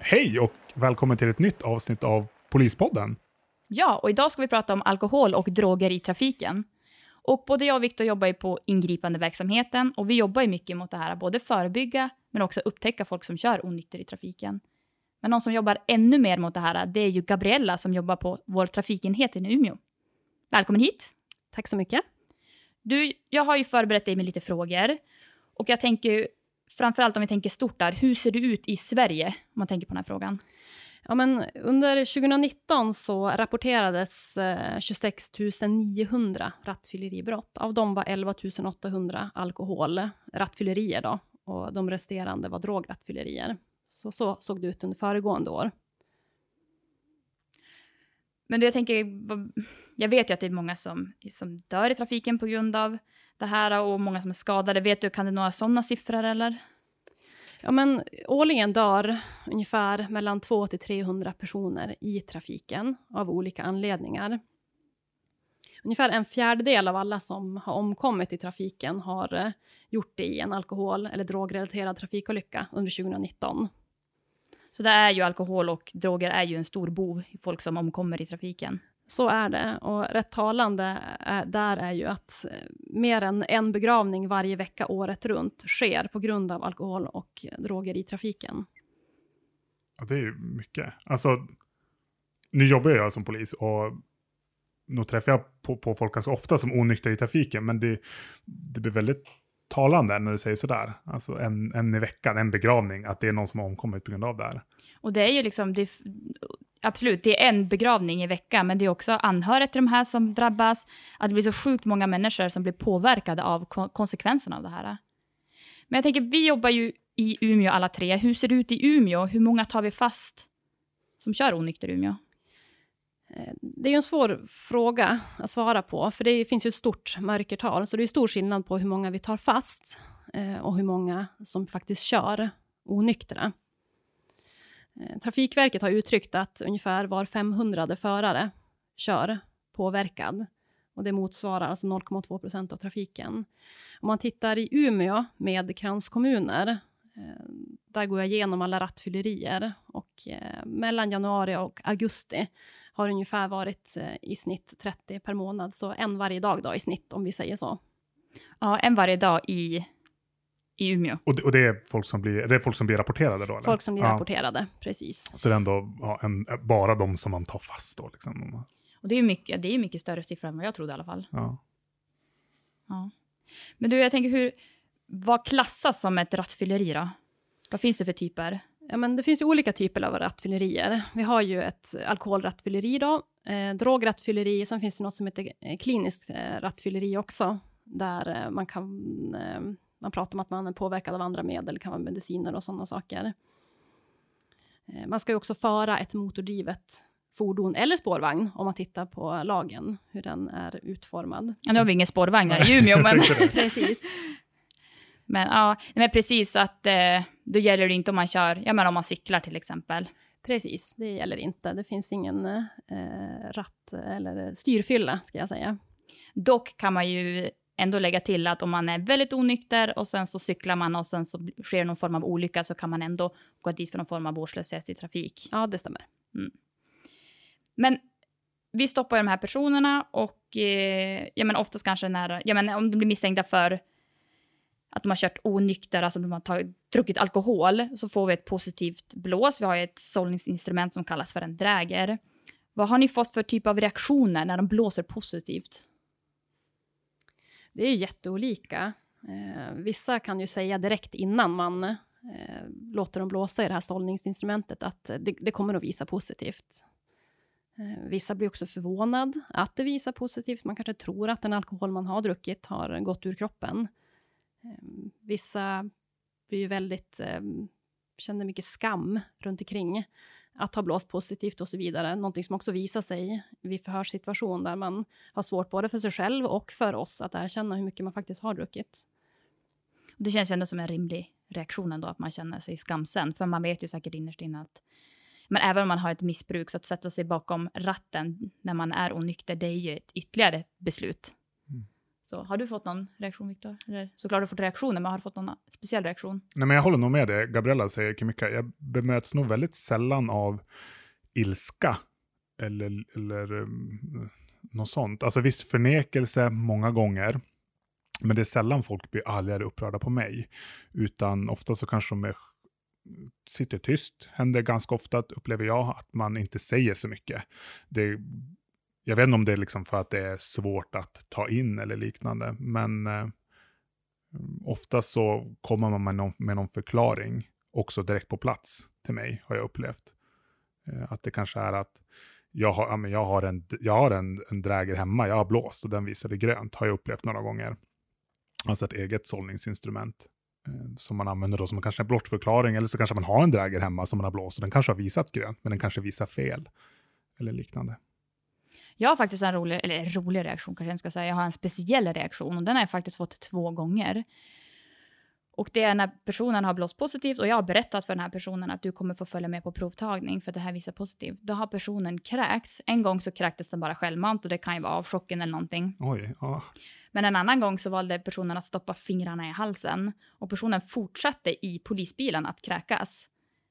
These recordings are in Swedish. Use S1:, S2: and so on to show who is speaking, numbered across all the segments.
S1: Hej och välkommen till ett nytt avsnitt av Polispodden.
S2: Ja, och idag ska vi prata om alkohol och droger i trafiken. Och både jag och Viktor jobbar ju på ingripande verksamheten och vi jobbar ju mycket mot det här, både förebygga men också upptäcka folk som kör onykter i trafiken. Men någon som jobbar ännu mer mot det här, det är ju Gabriella som jobbar på vår trafikenhet i Umeå. Välkommen hit!
S3: Tack så mycket.
S2: Jag har ju förberett dig med lite frågor och jag tänker framförallt om vi tänker stort där, hur ser det ut i Sverige om man tänker på den här frågan?
S3: Ja, men under 2019 så rapporterades 26 900 rattfylleribrott. Av dem var 11 800 alkoholrattfyllerier då, och de resterande var drograttfyllerier. Så såg det ut under föregående år.
S2: Men jag vet ju att det är många som dör i trafiken på grund av det här och många som är skadade. Vet du, kan det några sådana siffror eller?
S3: Ja, men årligen dör ungefär mellan 200 till 300 personer i trafiken av olika anledningar. Ungefär 1/4 av alla som har omkommit i trafiken har gjort det i en alkohol- eller drogrelaterad trafikolycka under 2019.
S2: Så det är ju alkohol och droger är ju en stor bov i folk som omkommer i trafiken.
S3: Så är det, och rätt talande där är ju att mer än en begravning varje vecka året runt sker på grund av alkohol och droger i trafiken.
S1: Ja, det är ju mycket. Alltså, nu jobbar jag som polis och nu träffar jag på folk ganska ofta som onykter i trafiken, men det blir väldigt talande när du säger sådär. Alltså en i veckan, en begravning, att det är någon som har omkommit på grund av det här.
S2: Och det är ju liksom, absolut, det är en begravning i veckan, men det är också anhöriga till de här som drabbas. Att det blir så sjukt många människor som blir påverkade av konsekvenserna av det här. Men jag tänker, vi jobbar ju i Umeå alla tre. Hur ser det ut i Umeå? Hur många tar vi fast som kör onykter i Umeå?
S3: Det är ju en svår fråga att svara på, för det finns ju ett stort mörkertal. Så det är stor skillnad på hur många vi tar fast och hur många som faktiskt kör onyktra. Trafikverket har uttryckt att ungefär var 500:e förare kör påverkad. Och det motsvarar alltså 0,2% av trafiken. Om man tittar i Umeå med kranskommuner, där går jag igenom alla rattfyllerier. Och mellan januari och augusti har ungefär varit i snitt 30 per månad. Så en varje dag då i snitt, om vi säger så.
S2: Ja, en varje dag i Umeå.
S1: Och det är folk som blir rapporterade då? Eller?
S3: Folk som blir rapporterade, precis.
S1: Så det är ändå bara de som man tar fast då? Liksom.
S2: Och det är mycket större siffror än vad jag trodde i alla fall.
S1: Ja.
S2: Men du, jag tänker, vad klassas som ett rattfylleri då? Vad finns det för typer?
S3: Ja, men det finns ju olika typer av rattfyllerier. Vi har ju ett alkoholrattfylleri då, drograttfylleri, sen finns det något som heter kliniskt rattfylleri också, där man pratar om att man är påverkad av andra medel, det kan vara mediciner och sådana saker. Man ska ju också föra ett motordrivet fordon eller spårvagn om man tittar på lagen, hur den är utformad.
S2: Ja, nu har vi ingen spårvagn här i Umeå, men
S3: precis.
S2: Men precis att då gäller det inte om man kör, om man cyklar till exempel.
S3: Precis, det gäller inte. Det finns ingen ratt eller styrfylla, ska jag säga.
S2: Dock kan man ju ändå lägga till att om man är väldigt onykter och sen så cyklar man och sen så sker någon form av olycka, så kan man ändå gå dit för någon form av vårdslöshet i trafik.
S3: Ja, det stämmer.
S2: Mm. Men vi stoppar de här personerna och oftast kanske om de blir misstänkta för att de har kört onykter, alltså de har druckit alkohol, så får vi ett positivt blås. Vi har ett sållningsinstrument som kallas för en dräger. Vad har ni fått för typ av reaktioner när de blåser positivt?
S3: Det är ju jätteolika. Vissa kan ju säga direkt innan man låter dem blåsa i det här sållningsinstrumentet att det kommer att visa positivt. Vissa blir också förvånad att det visar positivt. Man kanske tror att den alkohol man har druckit har gått ur kroppen. Vissa blir ju känner mycket skam runt omkring att ha blåst positivt och så vidare. Någonting som också visar sig vid förhörssituation där man har svårt både för sig själv och för oss att erkänna hur mycket man faktiskt har druckit.
S2: Det känns ändå som en rimlig reaktion ändå, att man känner sig skamsen. För man vet ju säkert innerst inne att även om man har ett missbruk, så att sätta sig bakom ratten när man är onykter, det är ju ett ytterligare beslut. Så, har du fått någon reaktion, Viktor? Eller såklart har du fått reaktioner, men har du fått någon speciell reaktion?
S1: Nej, men jag håller nog med det. Gabriella säger Kimika. Jag bemöts nog väldigt sällan av ilska. Eller något sånt. Alltså visst, förnekelse många gånger. Men det är sällan folk blir arga eller upprörda på mig. Utan ofta så kanske de sitter tyst. Händer ganska ofta, upplever jag, att man inte säger så mycket. Jag vet inte om det är liksom för att det är svårt att ta in eller liknande. Men ofta så kommer man med någon förklaring också direkt på plats till mig, har jag upplevt. Att det kanske är att jag har en dräger hemma, jag har blåst och den visade grönt, har jag upplevt några gånger. Alltså ett eget sållningsinstrument som man använder då som kanske en bortförklaring, eller så kanske man har en dräger hemma som man har blåst och den kanske har visat grönt, men den kanske visar fel eller liknande.
S2: Jag har faktiskt en rolig reaktion, kanske jag ska säga. Jag har en speciell reaktion och den har jag faktiskt fått 2 gånger. Och det är när personen har blåst positivt och jag har berättat för den här personen att du kommer få följa med på provtagning för det här visar positivt. Då har personen kräkts. En gång så kräktes den bara självmant och det kan ju vara av chocken eller någonting.
S1: Oj, ja.
S2: Men en annan gång så valde personen att stoppa fingrarna i halsen och personen fortsatte i polisbilen att kräkas.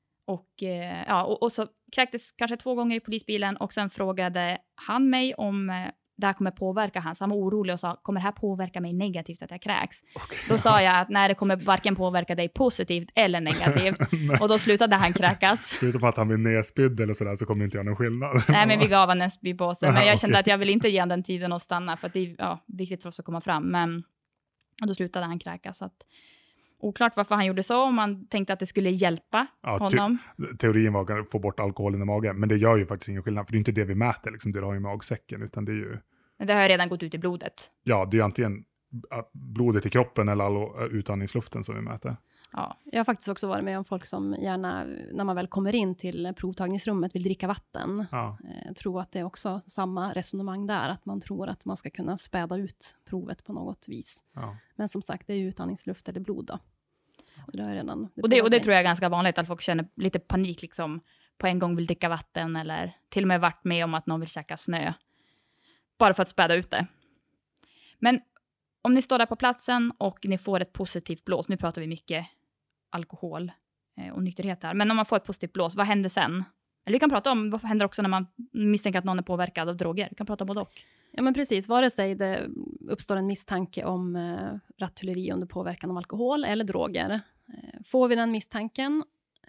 S2: Och så kräktes kanske 2 gånger i polisbilen och sen frågade han mig om det här kommer påverka han. Så han var orolig och sa, kommer det här påverka mig negativt att jag kräks? Okay, då sa jag att nej, det kommer varken påverka dig positivt eller negativt. Och då slutade han kräkas.
S1: Förutom att han blir nedspydd eller sådär så kommer inte göra någon skillnad.
S2: Nej, men vi gav han en spypåse. Men jag kände att jag vill inte ge den tiden att stanna för att det är viktigt för oss att komma fram. Men då slutade han kräkas. Så att, oklart varför han gjorde så, om man tänkte att det skulle hjälpa honom.
S1: Teorin var att få bort alkoholen i magen, men det gör ju faktiskt ingen skillnad, för det är inte det vi mäter, liksom, det har ju magsäcken, utan det är ju...
S2: Det har redan gått ut i blodet.
S1: Ja, det är ju antingen blodet i kroppen eller utandningsluften som vi mäter.
S3: Ja, jag har faktiskt också varit med om folk som gärna, när man väl kommer in till provtagningsrummet, vill dricka vatten. Ja. Jag tror att det är också samma resonemang där, att man tror att man ska kunna späda ut provet på något vis. Ja. Men som sagt, det är ju utandningsluft eller blod då. Så det har redan, och det
S2: tror jag är ganska vanligt, att folk känner lite panik liksom, på en gång vill dricka vatten eller till och med varit med om att någon vill käka snö. Bara för att späda ut det. Men om ni står där på platsen och ni får ett positivt blås, nu pratar vi mycket alkohol och nykterhet här, men om man får ett positivt blås, vad händer sen? Eller vi kan prata om vad händer också när man misstänker att någon är påverkad av droger. Vi kan prata om både och.
S3: Ja, men precis. Vare sig det uppstår en misstanke om rattfylleri under påverkan av alkohol eller droger. Får vi den misstanken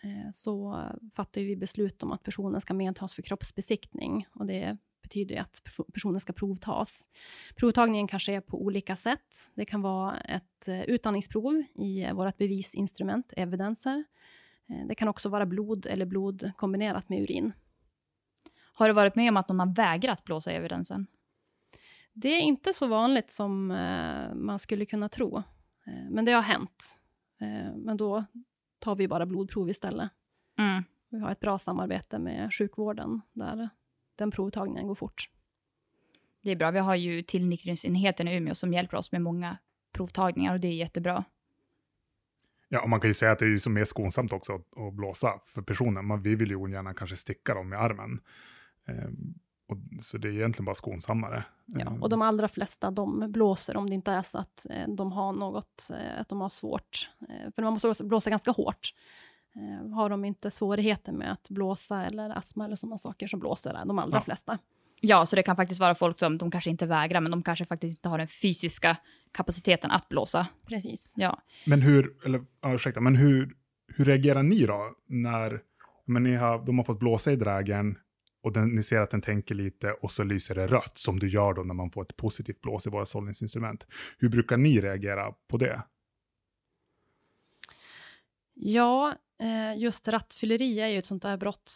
S3: så fattar vi beslut om att personen ska medtas för kroppsbesiktning. Och det betyder att personen ska provtas. Provtagningen kan ske på olika sätt. Det kan vara ett utandningsprov i vårt bevisinstrument, evidenser. Det kan också vara blod eller blod kombinerat med urin.
S2: Har du varit med om att någon har vägrat blåsa i evidensen?
S3: Det är inte så vanligt som man skulle kunna tro. Men det har hänt. Men då tar vi bara blodprov istället. Mm. Vi har ett bra samarbete med sjukvården där den provtagningen går fort.
S2: Det är bra. Vi har ju tillnyktringsenheten i Umeå som hjälper oss med många provtagningar och det är jättebra.
S1: Ja, och man kan ju säga att det är ju så mer skonsamt också att blåsa för personen. Vi vill ju gärna kanske sticka dem i armen. Så det är egentligen bara skonsammare.
S3: Ja, och de allra flesta de blåser om det inte är så att de har något, att de har svårt. För man måste blåsa ganska hårt. Har de inte svårigheter med att blåsa eller astma eller sådana saker så blåser de allra flesta.
S2: Ja, så det kan faktiskt vara folk som de kanske inte vägrar, men de kanske faktiskt inte har den fysiska kapaciteten att blåsa.
S3: Precis.
S2: Ja.
S1: Men hur reagerar ni då när de har fått blåsa i drägen och ni ser att den tänker lite och så lyser det rött som du gör då när man får ett positivt blås i våra sållningsinstrument. Hur brukar ni reagera på det?
S3: Ja, just rattfylleri är ju ett sånt där brott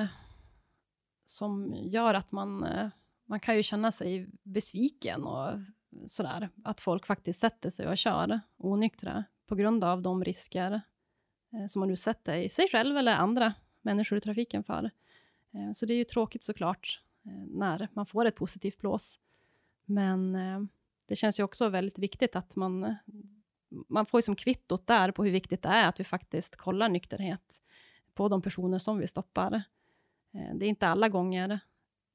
S3: som gör att man kan ju känna sig besviken och sådär. Att folk faktiskt sätter sig och kör onyktra på grund av de risker som man utsätter i sig själv eller andra människor i trafiken för. Så det är ju tråkigt såklart när man får ett positivt blås. Men det känns ju också väldigt viktigt att man får ju som kvittot där på hur viktigt det är att vi faktiskt kollar nykterhet på de personer som vi stoppar. Det är inte alla gånger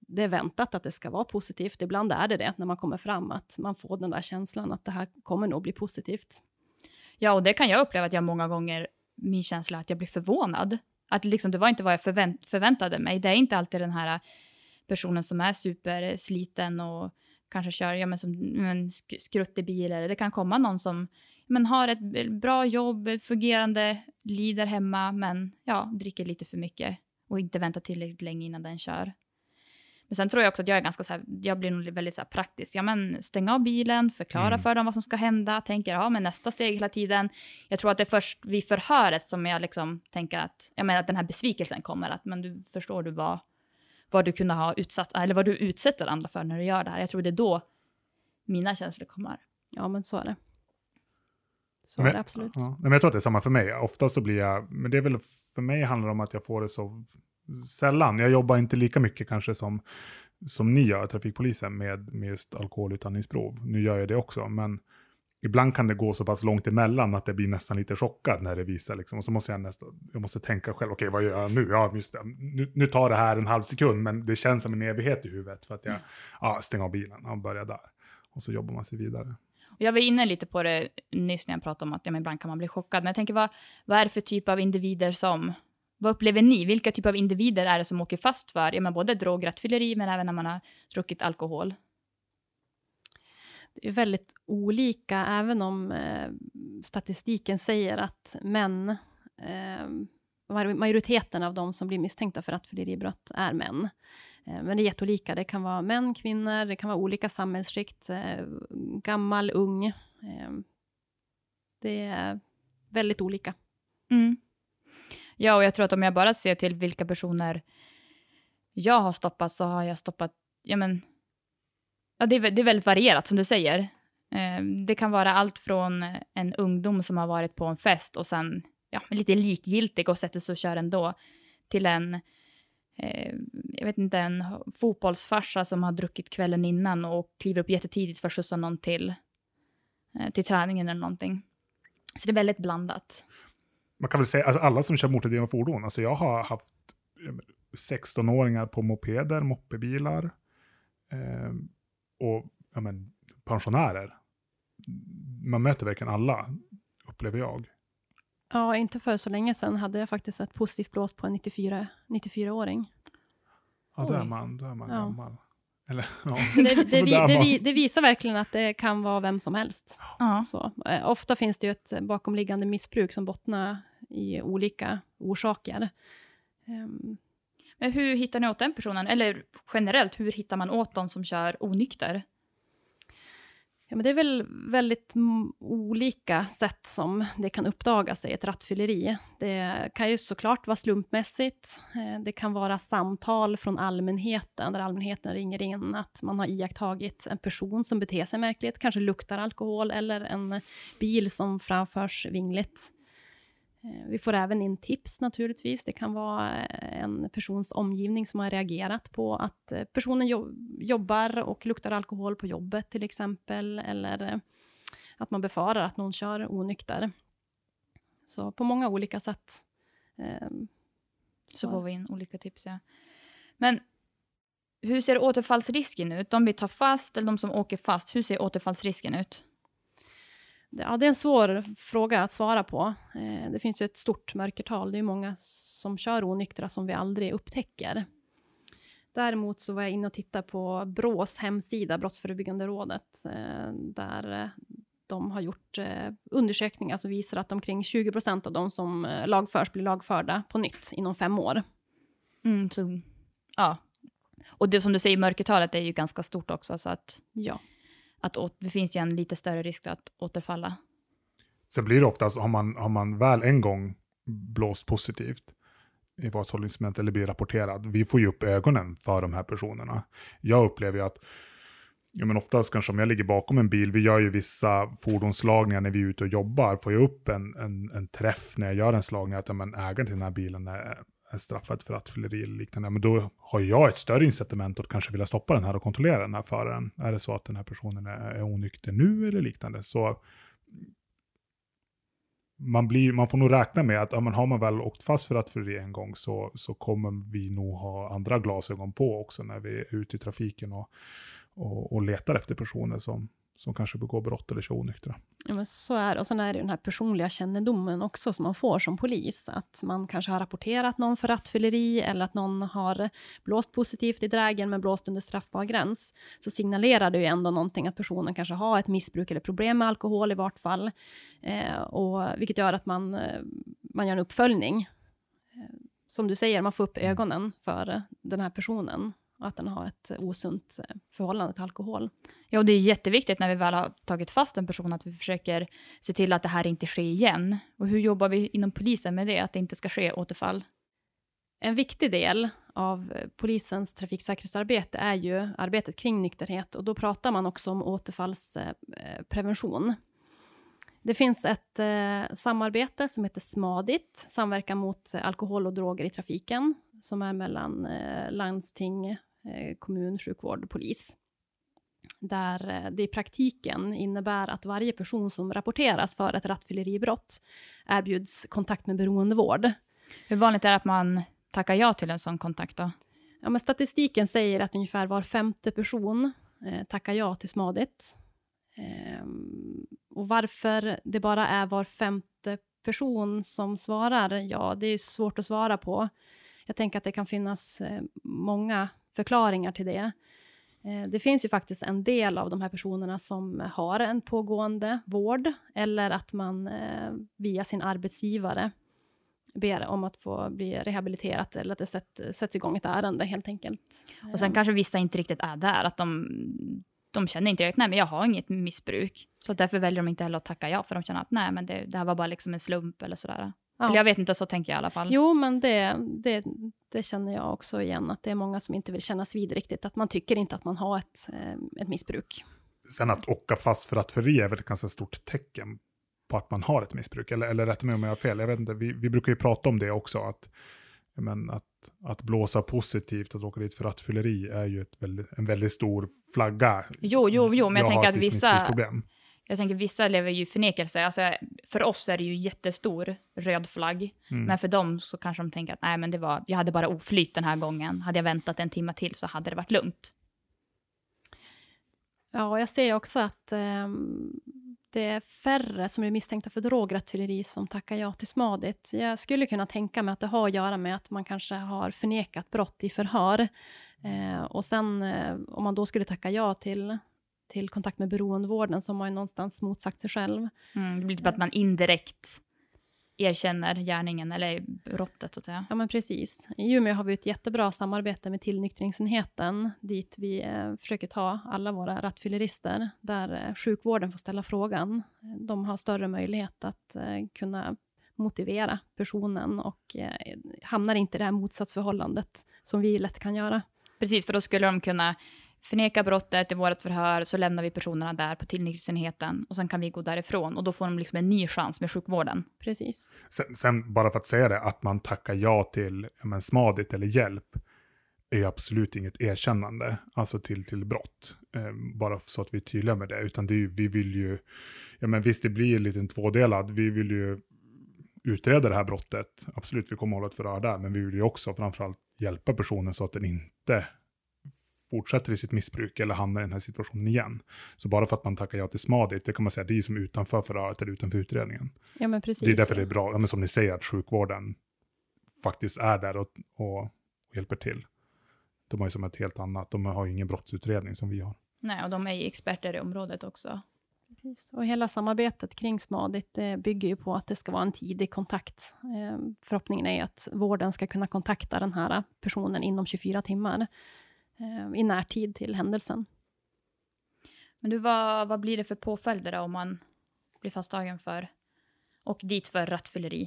S3: det är väntat att det ska vara positivt. Ibland är det när man kommer fram, att man får den där känslan att det här kommer nog bli positivt.
S2: Ja, och det kan jag uppleva att jag många gånger, min känsla att jag blir förvånad. Att liksom, det var inte vad jag förväntade mig. Det är inte alltid den här personen som är supersliten och kanske kör som en skruttig bil. Eller det kan komma någon som har ett bra jobb, fungerande liv där hemma, men dricker lite för mycket och inte väntar tillräckligt länge innan den kör. Men sen tror jag också att jag är ganska så här, jag blir nog väldigt så här praktisk. Stäng av bilen, förklara för dem vad som ska hända. Tänker, men nästa steg hela tiden. Jag tror att det är först vid förhöret som jag liksom tänker att, att den här besvikelsen kommer. Att, men du förstår vad du kunde ha utsatt, eller vad du utsätter andra för när du gör det här. Jag tror det är då mina känslor kommer.
S3: Ja, men så är det. Så är det absolut.
S1: Ja. Men jag tror att det är samma för mig. Ofta så blir jag, men det är väl för mig handlar det om att jag får det så sällan. Jag jobbar inte lika mycket kanske som ni gör, trafikpolisen, med just alkoholutandningsprov. Nu gör jag det också, men ibland kan det gå så pass långt emellan att det blir nästan lite chockad när det visar. Liksom. Och så måste jag måste tänka själv, okej, vad gör jag nu? Ja, just det. Nu tar det här en halv sekund, men det känns som en evighet i huvudet för att jag stänger av bilen och börjar där. Och så jobbar man sig vidare.
S2: Och jag var inne lite på det nyss när jag pratade om att ibland kan man bli chockad. Men jag tänker, vad är det för typ av individer som... Vad upplever ni? Vilka typ av individer är det som åker fast för både drograttfylleri men även när man har druckit alkohol?
S3: Det är väldigt olika, även om statistiken säger att män, majoriteten av de som blir misstänkta för rattfylleribrott är män. Men det är jätteolika. Det kan vara män, kvinnor, det kan vara olika samhällsskikt, gammal, ung. Det är väldigt olika.
S2: Mm. Ja, och jag tror att om jag bara ser till vilka personer jag har stoppat, så har jag stoppat, det är väldigt varierat som du säger. Det kan vara allt från en ungdom som har varit på en fest och sen lite likgiltig och sätter sig och kör ändå, till en en fotbollsfarsa som har druckit kvällen innan och kliver upp jättetidigt för att skjutsa någon till träningen eller någonting. Så det är väldigt blandat.
S1: Man kan väl säga, alltså alla som kör motordrivna fordon, alltså jag har haft 16-åringar på mopeder, moppebilar och pensionärer. Man möter verkligen alla, upplever jag.
S3: Ja, inte för så länge sedan hade jag faktiskt ett positivt blås på en 94-åring.
S1: Ja, då är man gammal. Eller, ja.
S3: Så det visar verkligen att det kan vara vem som helst.
S2: Ja.
S3: Så, ofta finns det ju ett bakomliggande missbruk som bottnar i olika orsaker.
S2: Men hur hittar ni åt den personen? Eller generellt, hur hittar man åt de som kör onykter?
S3: Ja, men det är väl väldigt olika sätt som det kan uppdagas i ett rattfylleri. Det kan ju såklart vara slumpmässigt. Det kan vara samtal från allmänheten, där allmänheten ringer in att man har iakttagit en person som beter sig märkligt, kanske luktar alkohol, eller en bil som framförs vingligt. Vi får även in tips naturligtvis. Det kan vara en persons omgivning som har reagerat på att personen jobbar och luktar alkohol på jobbet till exempel. Eller att man befarar att någon kör onykter. Så på många olika sätt.
S2: Så får vi in olika tips, ja. Men hur ser återfallsrisken ut? De vi tar fast eller de som åker fast, hur ser återfallsrisken ut?
S3: Ja, det är en svår fråga att svara på. Det finns ju ett stort mörkertal. Det är många som kör onyktra som vi aldrig upptäcker. Däremot så var jag inne och tittade på BRÅs hemsida, Brottsförebyggande rådet, där de har gjort undersökningar som visar att omkring 20% av de som lagförs blir lagförda på nytt inom 5 år.
S2: Så, ja. Och det som du säger, mörkertalet är ju ganska stort också, så att...
S3: Ja.
S2: Att det finns ju en lite större risk att återfalla.
S1: Så blir det oftast, har man väl en gång blåst positivt i vadshållningsinstrument eller blir rapporterad, vi får ju upp ögonen för de här personerna. Jag upplever ju att, oftast kanske om jag ligger bakom en bil, vi gör ju vissa fordonslagningar när vi är ute och jobbar, får jag upp en träff när jag gör en slagning att ägaren till den här bilen är straffad för rattfylleri eller liknande, men då har jag ett större incitament att kanske vilja stoppa den här och kontrollera den här föraren. Är det så att den här personen är onykter nu eller liknande, så man får nog räkna med att har man väl åkt fast för rattfylleri en gång så kommer vi nog ha andra glasögon på också när vi är ute i trafiken och letar efter personer som kanske begår brott eller kör onyktra.
S3: Ja, men så är det. Och sen är det den här personliga kännedomen också som man får som polis. Att man kanske har rapporterat någon för rattfylleri eller att någon har blåst positivt i drägen men blåst under straffbar gräns. Så signalerar det ju ändå någonting att personen kanske har ett missbruk eller problem med alkohol i vart fall. Och vilket gör att man gör en uppföljning. Som du säger, man får upp ögonen för den här personen. Och att den har ett osunt förhållande till alkohol.
S2: Ja, och det är jätteviktigt när vi väl har tagit fast en person att vi försöker se till att det här inte sker igen. Och hur jobbar vi inom polisen med det, att det inte ska ske återfall?
S3: En viktig del av polisens trafiksäkerhetsarbete är ju arbetet kring nykterhet. Och då pratar man också om återfallsprevention. Det finns ett samarbete som heter SMADIT, Samverkan mot alkohol och droger i trafiken, som är mellan landsting, kommun, sjukvård och polis. Där det i praktiken innebär att varje person som rapporteras för ett rattfylleribrott erbjuds kontakt med beroendevård.
S2: Hur vanligt är det att man tackar ja till en sån kontakt då?
S3: Ja, men statistiken säger att ungefär var 5:e person tackar ja till SMADIT. Och varför det bara är var 5:e person som svarar ja, det är svårt att svara på. Jag tänker att det kan finnas många förklaringar till det. Det finns ju faktiskt en del av de här personerna som har en pågående vård eller att man via sin arbetsgivare ber om att få bli rehabiliterat eller att det sätts igång ett ärende helt enkelt.
S2: Och sen kanske vissa inte riktigt är där, att de känner inte direkt, nej men jag har inget missbruk. Så därför väljer de inte heller att tacka ja, för de känner att nej men det här var bara liksom en slump eller sådär. Ja. Eller jag vet inte, så tänker jag i alla fall.
S3: Jo, men det känner jag också igen, att det är många som inte vill kännas vid riktigt, att man tycker inte att man har ett missbruk.
S1: Sen att åka fast för rattfylleri är väl ett ganska stort tecken på att man har ett missbruk. Eller rätta mig om jag har fel. Jag vet inte, vi brukar ju prata om det också, att blåsa positivt, att åka dit för rattfylleri är ju en väldigt stor flagga.
S2: Jo, men jag tänker att vissa lever ju i förnekelse. Alltså, för oss är det ju jättestor röd flagg. Men för dem så kanske de tänker att nej, men jag hade bara oflyt den här gången. Hade jag väntat en timme till så hade det varit lugnt.
S3: Ja, jag ser också att det är färre som är misstänkta för drograttfylleri som tackar ja till SMADIT. Jag skulle kunna tänka mig att det har att göra med att man kanske har förnekat brott i förhör. Och sen om man då skulle tacka ja till kontakt med beroendevården, som har ju någonstans motsagt sig själv.
S2: Det blir typ att man indirekt erkänner gärningen eller brottet så att säga.
S3: Ja, men precis. I Umeå har vi ett jättebra samarbete med tillnyktringsenheten dit vi försöker ta alla våra rattfyllerister, där sjukvården får ställa frågan. De har större möjlighet att kunna motivera personen och hamnar inte i det här motsatsförhållandet som vi lätt kan göra.
S2: Precis, för då skulle de kunna förneka brottet i vårt förhör, så lämnar vi personerna där på tillnyktringsenheten och sen kan vi gå därifrån och då får de liksom en ny chans med sjukvården.
S3: Precis.
S1: Sen bara för att säga det, att man tackar ja till SMADIT eller hjälp är absolut inget erkännande, alltså till brott. Bara så att vi är tydliga med det, utan vi vill ju, visst det blir en liten tvådelad, vi vill ju utreda det här brottet, absolut vi kommer hålla ett förhör där, men vi vill ju också framförallt hjälpa personen så att den inte fortsätter i sitt missbruk eller hamnar i den här situationen igen. Så bara för att man tackar ja till SMADIT, det kan man säga, det är som utanför förhöret eller utanför utredningen.
S3: Ja, men precis.
S1: Det är därför det är bra, men som ni säger, att sjukvården faktiskt är där och hjälper till. De har ju som ett helt annat, de har ju ingen brottsutredning som vi har.
S2: Nej, och de är ju experter i området också.
S3: Precis. Och hela samarbetet kring SMADIT bygger ju på att det ska vara en tidig kontakt. Förhoppningen är att vården ska kunna kontakta den här personen inom 24 timmar. I närtid till händelsen.
S2: Men du, vad blir det för påföljder då om man blir fasttagen för och dit för rattfylleri?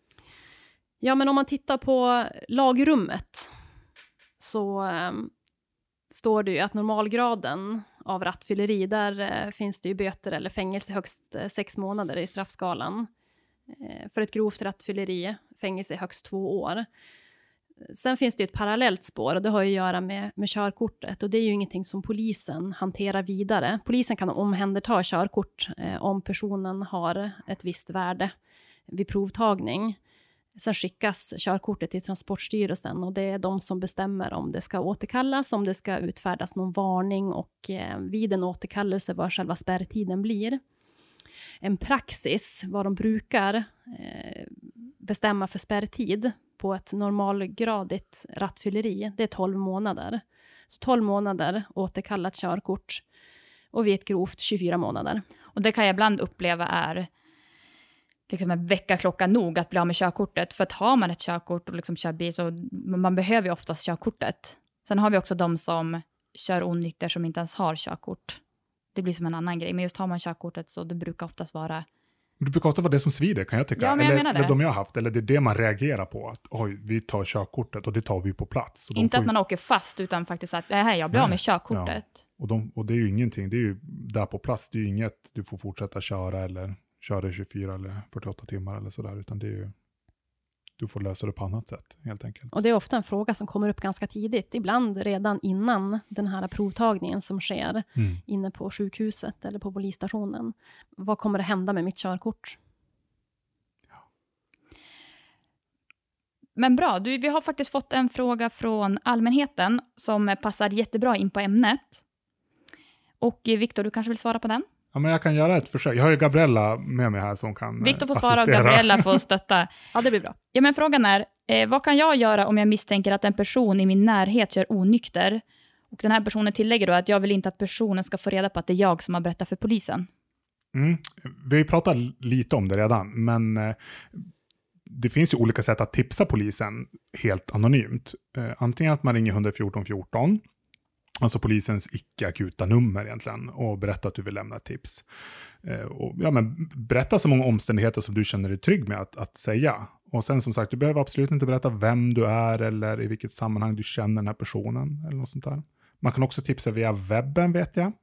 S3: Ja, men om man tittar på lagrummet så står det ju att normalgraden av rattfylleri, där finns det ju böter eller fängelse högst 6 månader i straffskalan. För ett grovt rattfylleri, fängelse högst 2 år. Sen finns det ett parallellt spår och det har ju att göra med körkortet, och det är ju ingenting som polisen hanterar vidare. Polisen kan omhänderta körkort om personen har ett visst värde vid provtagning. Sen skickas körkortet till Transportstyrelsen och det är de som bestämmer om det ska återkallas, om det ska utfärdas någon varning och vid en återkallelse vad själva spärrtiden blir. En praxis, vad de brukar bestämma för spärrtid på ett normalgradigt rattfylleri, det är 12 månader. Så 12 månader återkallat körkort och vid ett grovt 24 månader.
S2: Och det kan jag ibland uppleva är liksom en väckarklocka nog att bli av med körkortet. För att har man ett körkort och liksom kör bil så man behöver ju oftast körkortet. Sen har vi också de som kör onykter som inte ens har körkort. Det blir som en annan grej. Men just har man körkortet så det brukar oftast vara...
S1: Det brukar ofta vara det som svider, kan jag tycka.
S2: Ja, men jag menar det.
S1: Eller de jag har haft, eller det är det man reagerar på. Att oj, vi tar körkortet och det tar vi på plats. Och
S2: inte att man åker fast utan faktiskt att jag blir av med körkortet.
S1: Ja. Och det är ju ingenting, det är ju där på plats. Det är ju inget du får fortsätta köra eller köra 24 eller 48 timmar eller sådär. Utan det är ju, du får lösa det på annat sätt helt enkelt.
S3: Och det är ofta en fråga som kommer upp ganska tidigt. Ibland redan innan den här provtagningen som sker inne på sjukhuset eller på polisstationen. Vad kommer det hända med mitt körkort?
S1: Ja.
S2: Men bra, vi har faktiskt fått en fråga från allmänheten som passar jättebra in på ämnet. Och Viktor, du kanske vill svara på den?
S1: Ja, men jag kan göra ett försök. Jag har ju Gabriella med mig här som kan
S2: Viktor får
S1: assistera.
S2: svara och Gabriella får stötta.
S3: Ja, det blir bra.
S2: Ja, men frågan är, vad kan jag göra om jag misstänker att en person i min närhet kör onykter? Och den här personen tillägger då att jag vill inte att personen ska få reda på att det är jag som har berättat för polisen.
S1: Vi har ju pratat lite om det redan, men det finns ju olika sätt att tipsa polisen helt anonymt. Antingen att man ringer 114 14, alltså polisens icke-akuta nummer egentligen, och berätta att du vill lämna ett tips. Men berätta så många omständigheter som du känner dig trygg med att säga. Och sen som sagt, du behöver absolut inte berätta vem du är eller i vilket sammanhang du känner den här personen eller något sånt där. Man kan också tipsa via webben, vet jag.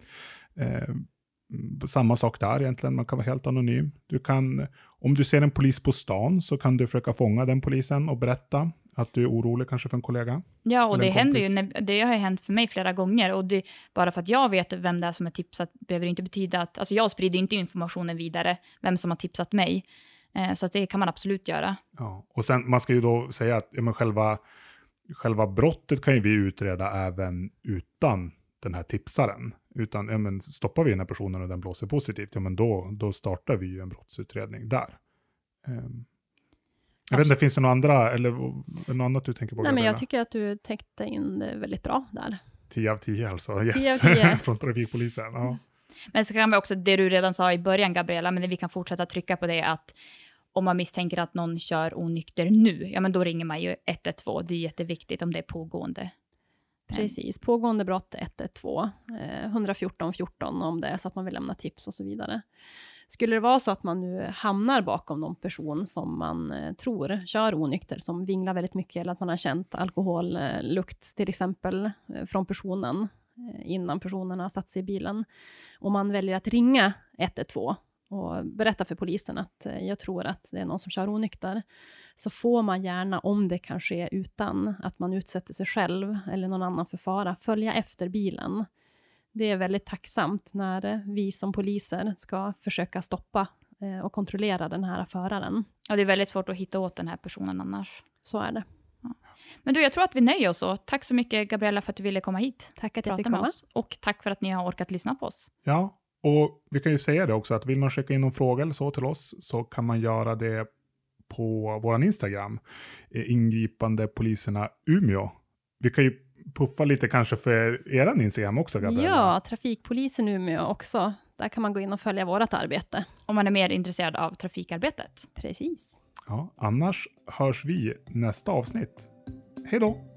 S1: Samma sak där egentligen, man kan vara helt anonym. Du kan, om du ser en polis på stan så kan du försöka fånga den polisen och berätta att du är orolig kanske för en kollega.
S2: Ja, och det händer ju, det har hänt för mig flera gånger. Och det, bara för att jag vet vem det är som är tipsat behöver det inte betyda att, alltså jag sprider inte informationen vidare, vem som har tipsat mig. Så att det kan man absolut göra.
S1: Ja, och sen man ska ju då säga att själva brottet kan ju vi utreda även utan den här tipsaren. Utan stoppar vi den här personen och den blåser positivt, men då startar vi ju en brottsutredning där. Jag vet inte, finns det något andra eller något annat du tänker på?
S3: Nej, men jag tycker att du täckte in det väldigt bra där.
S1: 10 av 10 alltså, yes.
S3: 10 av 10.
S1: Från trafikpolisen, ja.
S2: Men så kan vi också, det du redan sa i början Gabriella, men vi kan fortsätta trycka på det att om man misstänker att någon kör onykter nu, ja men då ringer man ju 112. Det är jätteviktigt om det är pågående.
S3: Precis, pågående brott 112, 114 14 om det är så att man vill lämna tips och så vidare. Skulle det vara så att man nu hamnar bakom någon person som man tror kör onykter, som vinglar väldigt mycket, eller att man har känt alkohollukt till exempel från personen innan personen har satt sig i bilen, och man väljer att ringa 112 och berätta för polisen att jag tror att det är någon som kör onykter, så får man gärna, om det kan ske utan att man utsätter sig själv eller någon annan för fara, följa efter bilen. Det är väldigt tacksamt när vi som poliser ska försöka stoppa och kontrollera den här föraren.
S2: Ja, det är väldigt svårt att hitta åt den här personen annars.
S3: Så är det.
S2: Ja. Men du, jag tror att vi nöjer oss så. Tack så mycket Gabriella för att du ville komma hit.
S3: Tack att jag fick komma.
S2: Och tack för att ni har orkat lyssna på oss.
S1: Ja, och vi kan ju säga det också att vill man skicka in någon fråga eller så till oss så kan man göra det på våran Instagram. Ingripande poliserna Umeå. Vi kan ju puffa lite kanske för eran Instagram också, Gabriella.
S3: Ja, trafikpolisen Umeå också. Där kan man gå in och följa vårat arbete.
S2: Om man är mer intresserad av trafikarbetet.
S3: Precis.
S1: Ja, annars hörs vi nästa avsnitt. Hej då!